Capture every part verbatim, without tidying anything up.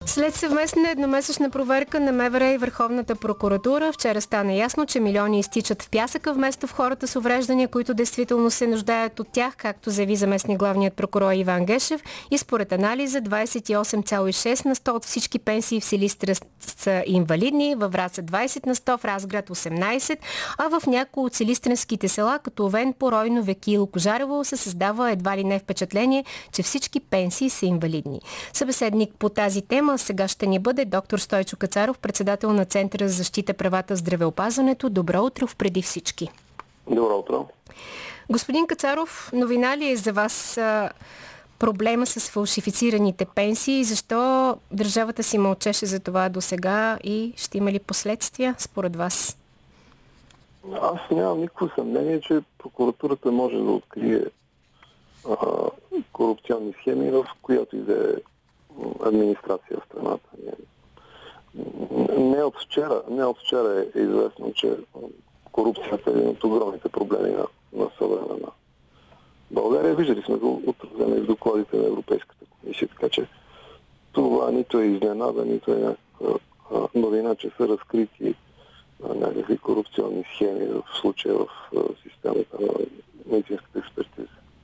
След съвместна едномесечна проверка на МВР и Върховната прокуратура, вчера стана ясно, че милиони изтичат в пясъка вместо в хората с увреждания, които действително се нуждаят от тях, както заяви заместник главният прокурор Иван Гешев. И според анализа двадесет и осем цяло и шест на сто от всички пенсии в Силистра са инвалидни, във Враца двадесет на сто, в Разград осемнадесет, а в някои от силистренските села, като Овен, Поройно, Веки и Лукожарево, се създава едва ли не впечатление, че всички пенсии са инвалидни. Събеседник по тази тема сега ще ни бъде доктор Стойчо Кацаров, председател на Центъра за защита правата в здравеопазването. Добро утро впреди всички. Добро утро. Господин Кацаров, новина ли е за вас а, проблема с фалшифицираните пенсии? Защо държавата си мълчеше за това до сега и ще има ли последствия според вас? Аз нямам никакво съмнение, че прокуратурата може да открие а, корупционни схеми, в която и да е администрация в страната. Не от вчера, не от вчера е известно, че корупцията е един от огромните проблеми на, на съвременна България. Виждали сме го отразено и в докладите на Европейската комисия, така че това нито е изненада, нито е някаква новина, че са разкрити някакви корупционни схеми в случая в системата на медицинската експертиза.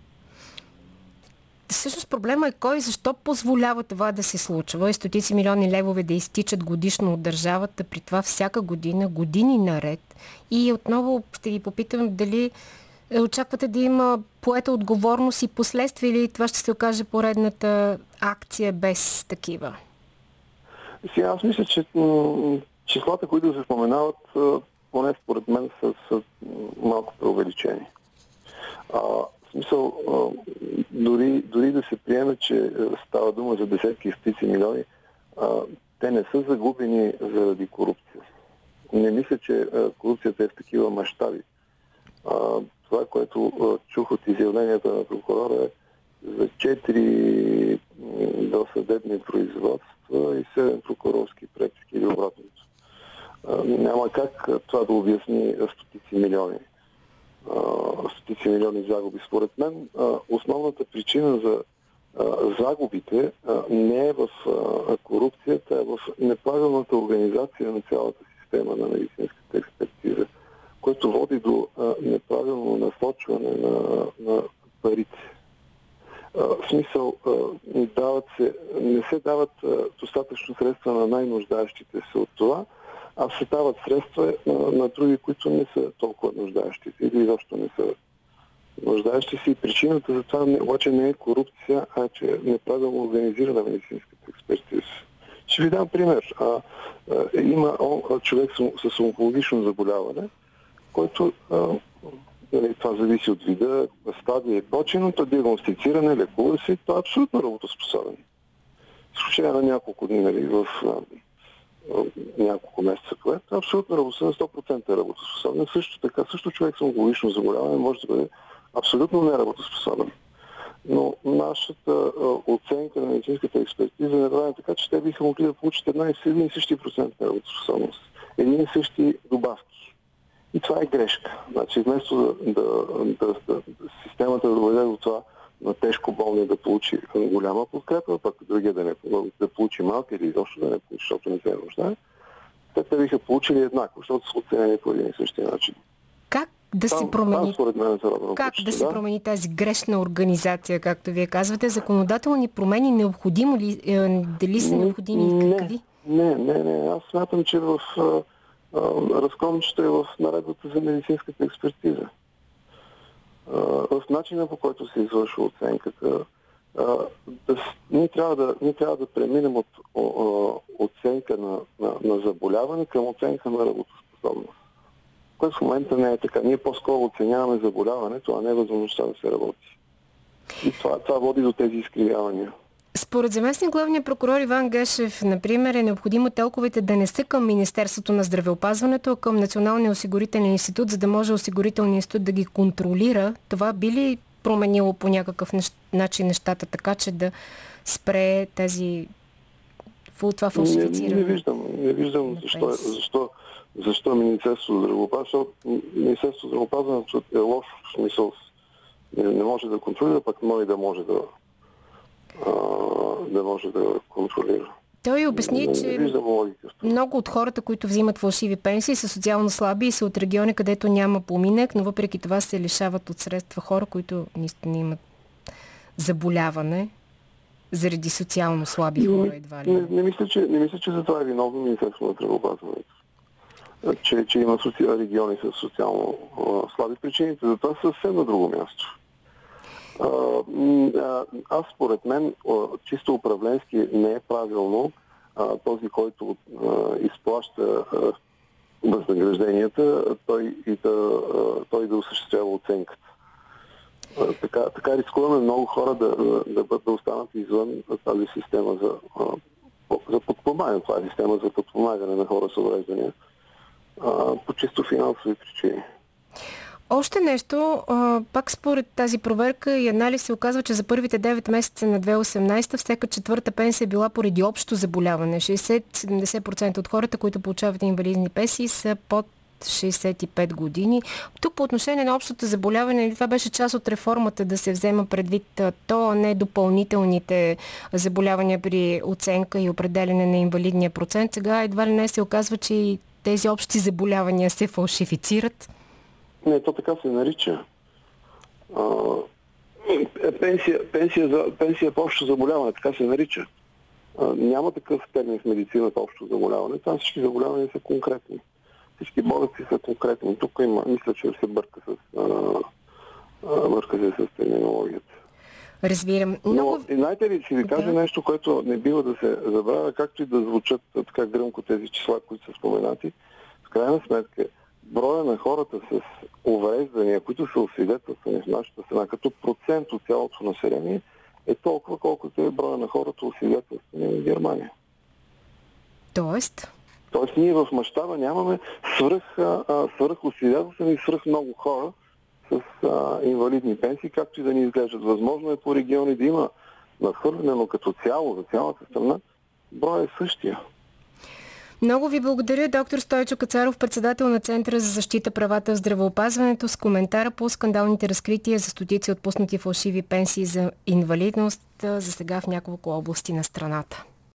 Всъщност проблема е кой, защо позволява това да се случва и стотици милиони левове да изтичат годишно от държавата, при това всяка година, години наред. И отново ще ви попитам дали очаквате да има поета отговорност и последствия, или това ще се окаже поредната акция без такива? Сега аз мисля, че числата, които се споменават, поне според мен са, са малко преувеличени. А, в смисъл, дори, дори да се приеме, че става дума за десетки и стотици милиони, а, те не са загубени заради корупция. Не мисля, че корупцията е в такива мащаби. Това, което а, чух от изявленията на прокурора, е за четири досъдебни производства и седем прокурорски преписки или обратното. А, няма как това да обясни стотици милиони. стотици милиони загуби. Според мен основната причина за загубите не е в корупцията, а в неправилната организация на цялата система на медицинската експертиза, което води до неправилно насочване на, на парите. В смисъл, дават се, не се дават достатъчно средства на най-нуждаещите се от това, а се дават средства на, на други, които не са толкова нуждаещи се или изобщо не са нуждаещи се. И причината за това не, обаче не е корупция, а че е неправилно организирана медицинската експертиза. Ще ви дам пример. А, а, има о, човек с, с онкологично заболяване, който а, това зависи от вида, стадия и починото, диагностициране, лекува се, това е абсолютно работоспособен. Изключение на няколко дни, нали, в няколко месеца, което е абсолютно работоспособен, сто процента работоспособен. Също така, също човек с онкологично заболяване може да бъде абсолютно неработоспособен. Но нашата а, оценка на медицинската експертиза не прави така, че те биха могли да получат една и един и същи процент неработоспособност. Един и същи добавки. И това е грешка. Значи, вместо да, да, да, да, да системата да доведе до това на тежко болния да получи голяма подкрепа, пък другия да, не, да получи малка или изобщо да не получи, защото не се нуждае, те те биха получили еднакво, защото са оценени по един и същия начин. Как да там, се промени, там, мен, как почти, да се да? промени тази грешна организация, както вие казвате? Законодателни промени необходимо ли, е, дали са необходими и какви? Не, не, не. Аз смятам, че в разковничето е в наредбата за медицинската експертиза. В начина, по който се извършва оценката, да, ние, трябва да, ние трябва да преминем от о, оценка на, на, на заболяване към оценка на работоспособност. Което в момента не е така. Ние по-скоро оценяваме заболяването, а не възможността да се работи. И това, това води до тези изкривявания. Според заместник главния прокурор Иван Гешев, например, е необходимо телковете да не са към Министерството на здравеопазването, а към Националния осигурителен институт, за да може осигурителният институт да ги контролира. Това би ли променило по някакъв начин нещата, така че да спре тези това фалшифициране? Не, не виждам, не виждам защо, защо, защо Министерството здравеопазването, Министерството здравеопазването е лошо в смисъл, не, не може да контролира, пък но и да може да да може да контролира. Той обясни, не, че не виждам логика. много от хората, които взимат фалшиви пенсии, са социално слаби и са от региони, където няма поминък, но въпреки това се лишават от средства хора, които наистина имат заболяване заради социално слаби хора едва ли. Не, не, мисля, че, не мисля, че за това е виновно Министерството на здравеопазването. Че, че има соци... региони с социално а, слаби. Причините за това са съвсем на друго място. А, а, аз според мен чисто управленски не е правилно а, този, който а, изплаща а, възнагражденията, той, и да, а, той да осъществява оценката. А, така, така рискуваме много хора да, да, да, да останат извън тази система за, а, за подпомагане. Това е система за подпомагане на хора с увреждания а, по чисто финансови причини. Още нещо, пак според тази проверка и анализ се оказва, че за първите девет месеца на две хиляди и осемнадесета всяка четвърта пенсия е била поради общо заболяване. шейсет до седемдесет процента от хората, които получават инвалидни пенсии, са под шейсет и пет години. Тук по отношение на общото заболяване, това беше част от реформата да се взема предвид то, а не допълнителните заболявания при оценка и определене на инвалидния процент. Сега едва ли не се оказва, че и тези общи заболявания се фалшифицират. Не, то така се нарича. А, пенсия, пенсия, за, пенсия по общо заболяване, така се нарича. А, няма такъв термин в медицината общо заболяване. Там всички заболявания са конкретни. Всички болести са конкретни. Тук има, мисля, че се бърка с, а, а, бърка се с терминологията. Разбирам. Но, и знаете ли, ще ви кажа да. нещо, което не бива да се забравя, както и да звучат така гръмко тези числа, които са споменати. В крайна сметка, броя на хората с увреждания, които са освидетелствани в нашата страна, като процент от цялото население, е толкова, колкото е броя на хората освидетелствани в Германия. Тоест? Тоест ние в мащаба нямаме свръх, свръх освидетелствани и свръх много хора с а, инвалидни пенсии, както и да ни изглеждат. Възможно е по региони да има надхвърляне, но като цяло, за цялата страна, броя е същия. Много ви благодаря, доктор Стойчо Кацаров, председател на Центъра за защита правата в здравеопазването, с коментара по скандалните разкрития за стотици отпуснати фалшиви пенсии за инвалидност, за сега в няколко области на страната.